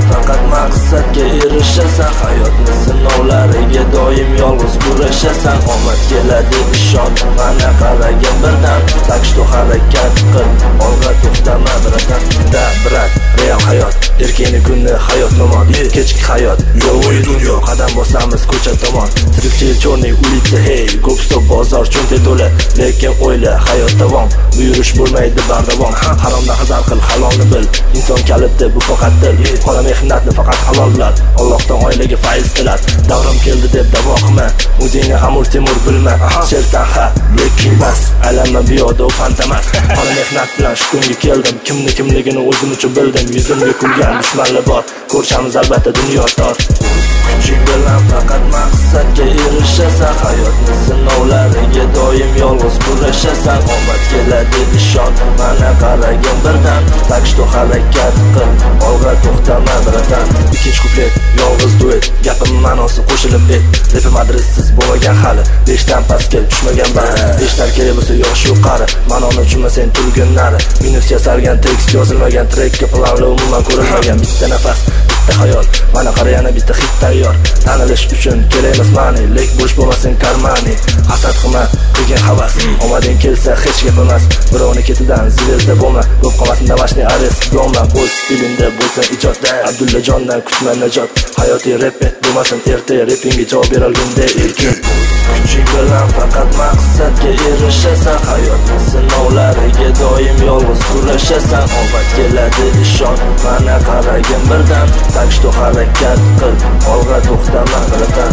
faqat maqsadga erishasan. Hayotni sinovlariga doim yolg'iz kurashasan. Omad keladi ishon, mana qaragin birdan. Tak что harakat qil, olg'a to'xtama birdan. Da brat, real hayot, erkini kunni hayot nomon. Kechki hayot, yo'y dunyo, qadam bosamiz ko'cha tomon. Tirikchilik cho'rning ulitsa, hey, ko'p stop bozor cho'nta to'la. Lekin o'yla, hayot davom, buyurish bo'lmaydi bardavom. Haromdan hazar qil, halolni bil. Inson kaliti bu faqat dil. Qora mehnatni faqat halol bilar. Allohdan oilaga fayz tilar. Davrim keldi deb davo qilma, o'zingni Amur Temur bilma. Shersan ha, lekin bas, alamma biyoda fantamas. Qora mehnat bilan shu kunga keldim. Kimligini o'zim uchun bildim. Yuzimga kulgan dushmanlar bor, ko'rishamiz albatta dunyo tor. Kuching bilan faqat maqsadga erishasan. Hayotni sinovlariga doim yolg'iz kurashasan. Omad keladi ishon, mana qaragin birdan. Tak что harakat qil, olg'a to'xtama birdan. Ikkinchi kuplet, yolg'iz duet, gapim ma'nosi qo'shilib et. Repim adressiz bo'lmagan hali, 5 dan pastga tushmagan bari. 5 tar kerak bo'lsa yosh yuqori, ma'noni tushunmasang turgin nari. Minus yasalgan tekst yozilmagan, trekka planli umuman ko'rilmagan. Bitta nafas, bitta hayot, mana qara yana bitta hit tayyor. Tanilish uchun kerakmas ma'ni, lek bo'sh bo'lmasin karmani. Hasad qilma, qilgan havas, omading kelsa hech gap emas. Birovni ketidan zvezda bo'lma, ko'p qolmasin davashni arest bo'lma. O'z stilingda bo'lsin ijodda, Abdullajondan kutma najot. Hayotiy rap et bo'lmasin erta, repingga javob berolganda erkin. Kuching bilan faqat maqsadga erishasan. Hayotni sinovlariga doim yolg'iz kurashasan. Omad keladi ishon, mana qaragin birdan. Tak что harakat qil, olg'a to'xtama birdan.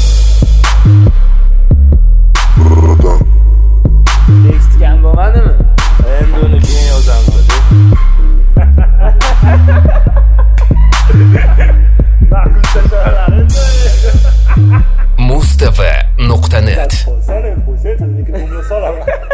Tekst kam bo'lmadimi? Endi uni keyin yozamiz. Mustafa.net Qo'ysana, mikrofonni solaman.